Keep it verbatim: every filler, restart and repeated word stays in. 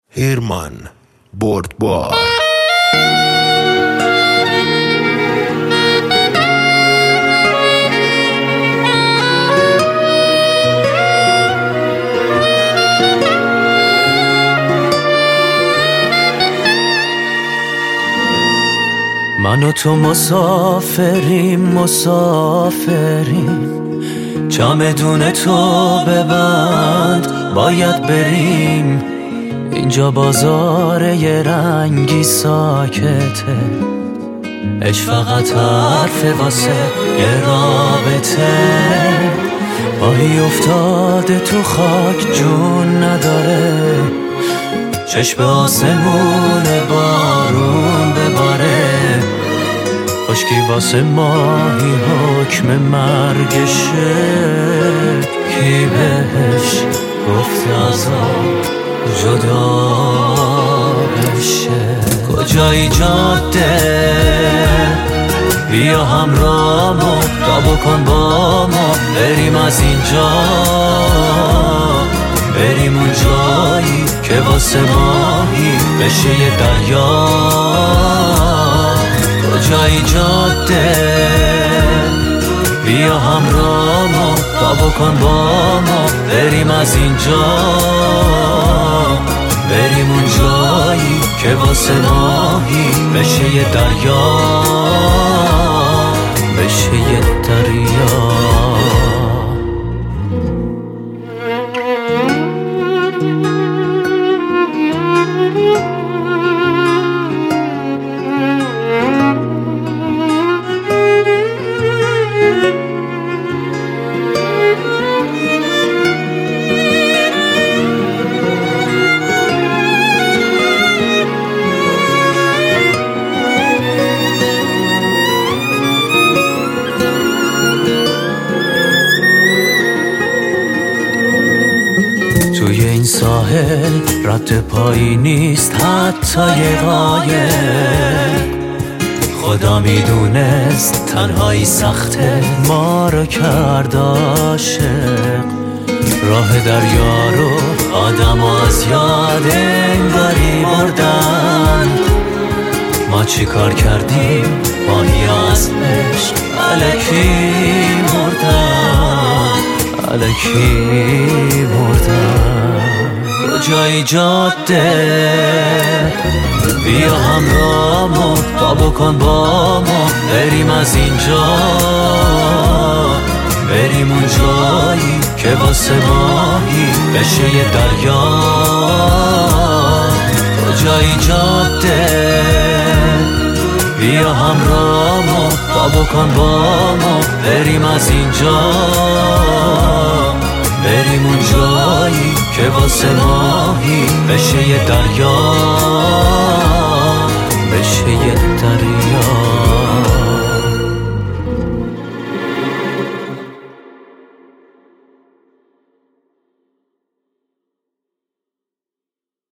هیرمان بردبار. من و تو مسافریم مسافریم، چمدون تو ببند باید بریم. اینجا بازار یه رنگی ساکته، عشق فقط حرف واسه یه رابطه. پایی افتاده تو خاک جون نداره، چشم آسمون بارون بباره. خشکی واسه ماهی حکم مرگشه، کی بهش گفت عذاب جدا بشه. کجایی جاده بیا همراهمو، تا بکن با ما بریم از اینجا، بریم اون جایی که واسه ماهی بشه یه دریا. کجایی جاده بیا همراهمو، تا بکن با ما بریم از اینجا، بریم اون جایی که واسه ماهی بشه یه دریا، بشه یه دریا. توی این ساحل رد پایی نیست حتی یه قایق. خدا میدونست تنهایی سخته، ما رو کرد عاشق. راه دریا رو آدم از یاد انگاری بردن. ما چی کار کردیم ماهی از عشق الکی مردن، الکی مردن. کجایی جاده بیا همراهمو، تا بکن با ما بریم از اینجا، بریم اون جایی که واسه ماهی بشه یه دریا. کجایی جاده بیا همراهمو، تا بکن با ما بریم از اینجا، بریم اون جایی که واسه ماهی بشه یه دریا، بشه یه دریا.